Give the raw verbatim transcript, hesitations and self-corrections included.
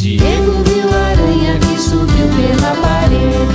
Diego viu a aranha que subiu pela parede.